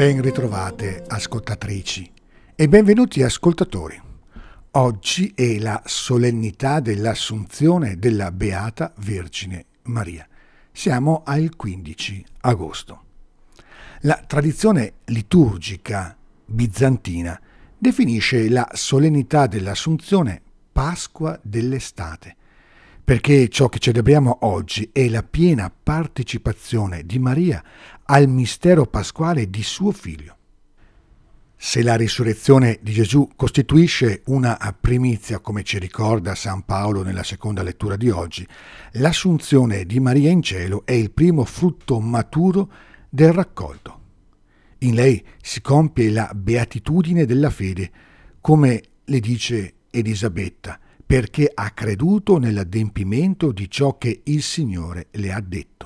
Ben ritrovate ascoltatrici e benvenuti ascoltatori. Oggi è la solennità dell'Assunzione della Beata Vergine Maria. Siamo al 15 agosto. La tradizione liturgica bizantina definisce la solennità dell'Assunzione Pasqua dell'estate, perché ciò che celebriamo oggi è la piena partecipazione di Maria al mistero pasquale di suo figlio. Se la risurrezione di Gesù costituisce una primizia, come ci ricorda San Paolo nella seconda lettura di oggi, l'assunzione di Maria in cielo è il primo frutto maturo del raccolto. In lei si compie la beatitudine della fede, come le dice Elisabetta, perché ha creduto nell'adempimento di ciò che il Signore le ha detto.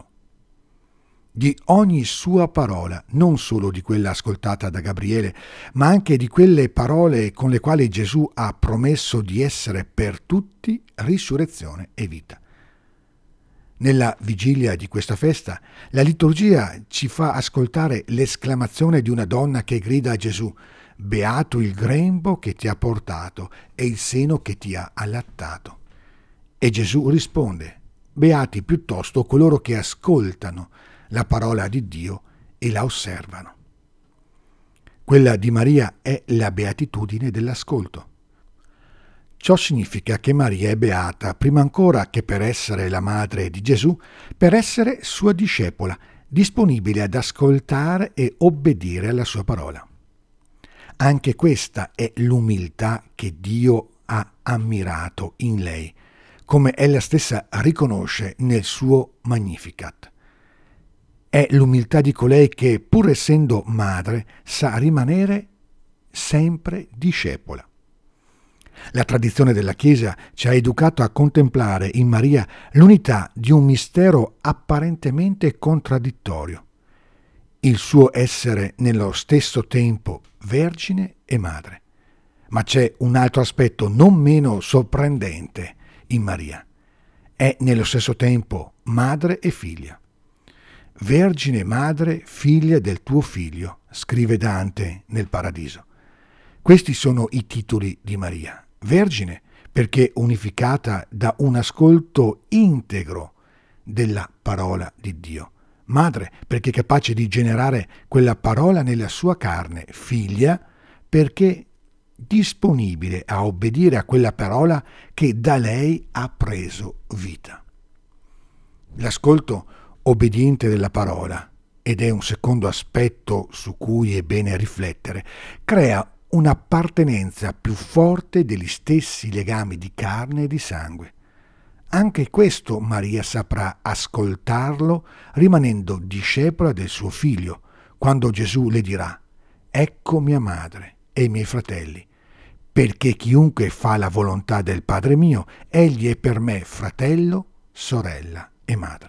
Di ogni sua parola, non solo di quella ascoltata da Gabriele, ma anche di quelle parole con le quali Gesù ha promesso di essere per tutti risurrezione e vita. Nella vigilia di questa festa, la liturgia ci fa ascoltare l'esclamazione di una donna che grida a Gesù: «Beato il grembo che ti ha portato e il seno che ti ha allattato». E Gesù risponde: «Beati piuttosto coloro che ascoltano la parola di Dio e la osservano». Quella di Maria è la beatitudine dell'ascolto. Ciò significa che Maria è beata prima ancora che per essere la madre di Gesù, per essere sua discepola, disponibile ad ascoltare e obbedire alla sua parola. Anche questa è l'umiltà che Dio ha ammirato in lei, come ella stessa riconosce nel suo Magnificat. È l'umiltà di colei che, pur essendo madre, sa rimanere sempre discepola. La tradizione della Chiesa ci ha educato a contemplare in Maria l'unità di un mistero apparentemente contraddittorio, il suo essere nello stesso tempo vergine e madre. Ma c'è un altro aspetto non meno sorprendente in Maria. È nello stesso tempo madre e figlia. Vergine madre, figlia del tuo figlio, scrive Dante nel Paradiso. Questi sono i titoli di Maria. Vergine, perché unificata da un ascolto integro della parola di Dio. Madre, perché capace di generare quella parola nella sua carne. Figlia, perché disponibile a obbedire a quella parola che da lei ha preso vita. L'ascolto obbediente della parola, ed è un secondo aspetto su cui è bene riflettere, crea un'appartenenza più forte degli stessi legami di carne e di sangue. Anche questo Maria saprà ascoltarlo rimanendo discepola del suo figlio, quando Gesù le dirà: «Ecco mia madre e i miei fratelli, perché chiunque fa la volontà del Padre mio, egli è per me fratello, sorella e madre».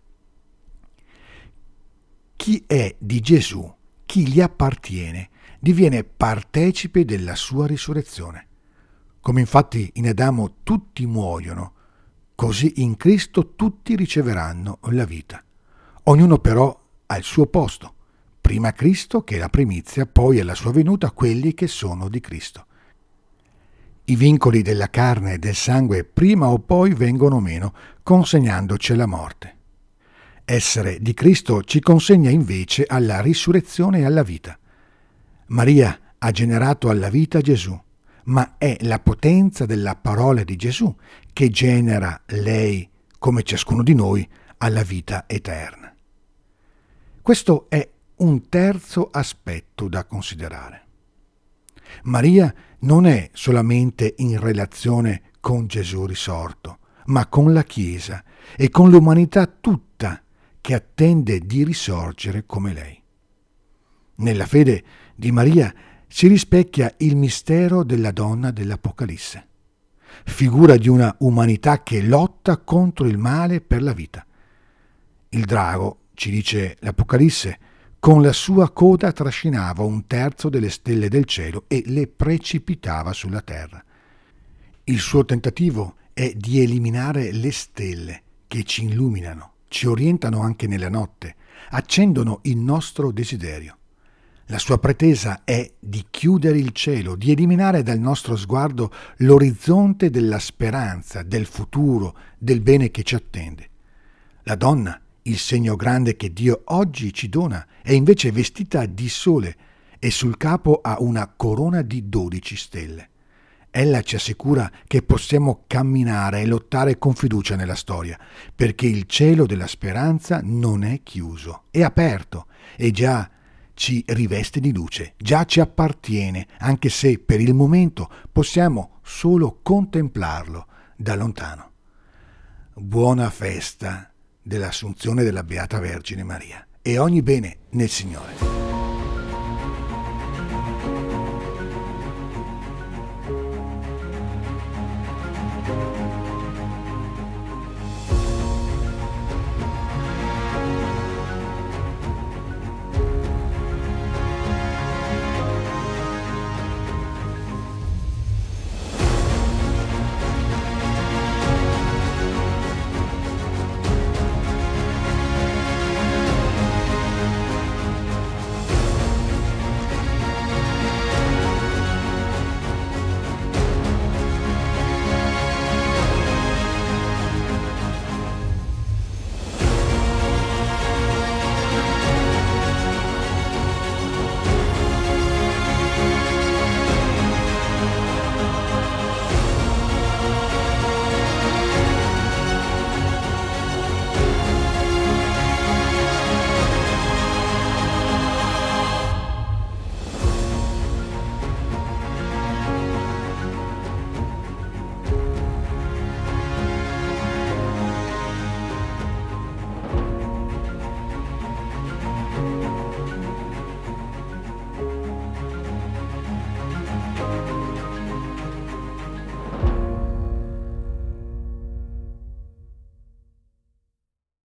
Chi è di Gesù, chi gli appartiene, diviene partecipe della sua risurrezione. Come infatti in Adamo tutti muoiono, così in Cristo tutti riceveranno la vita. Ognuno però ha il suo posto, prima Cristo che è la primizia, poi alla sua venuta quelli che sono di Cristo. I vincoli della carne e del sangue prima o poi vengono meno, consegnandoci alla morte. Essere di Cristo ci consegna invece alla risurrezione e alla vita. Maria ha generato alla vita Gesù, ma è la potenza della parola di Gesù che genera lei, come ciascuno di noi, alla vita eterna. Questo è un terzo aspetto da considerare. Maria non è solamente in relazione con Gesù risorto, ma con la Chiesa e con l'umanità tutta che attende di risorgere come lei. Nella fede di Maria si rispecchia il mistero della donna dell'Apocalisse, figura di una umanità che lotta contro il male per la vita. Il drago, ci dice l'Apocalisse, con la sua coda trascinava un terzo delle stelle del cielo e le precipitava sulla terra. Il suo tentativo è di eliminare le stelle che ci illuminano, ci orientano anche nella notte, accendono il nostro desiderio. La sua pretesa è di chiudere il cielo, di eliminare dal nostro sguardo l'orizzonte della speranza, del futuro, del bene che ci attende. La donna, il segno grande che Dio oggi ci dona, è invece vestita di sole e sul capo ha una corona di 12 stelle. Ella ci assicura che possiamo camminare e lottare con fiducia nella storia, perché il cielo della speranza non è chiuso, è aperto e già ci riveste di luce, già ci appartiene, anche se per il momento possiamo solo contemplarlo da lontano. Buona festa dell'Assunzione della Beata Vergine Maria e ogni bene nel Signore.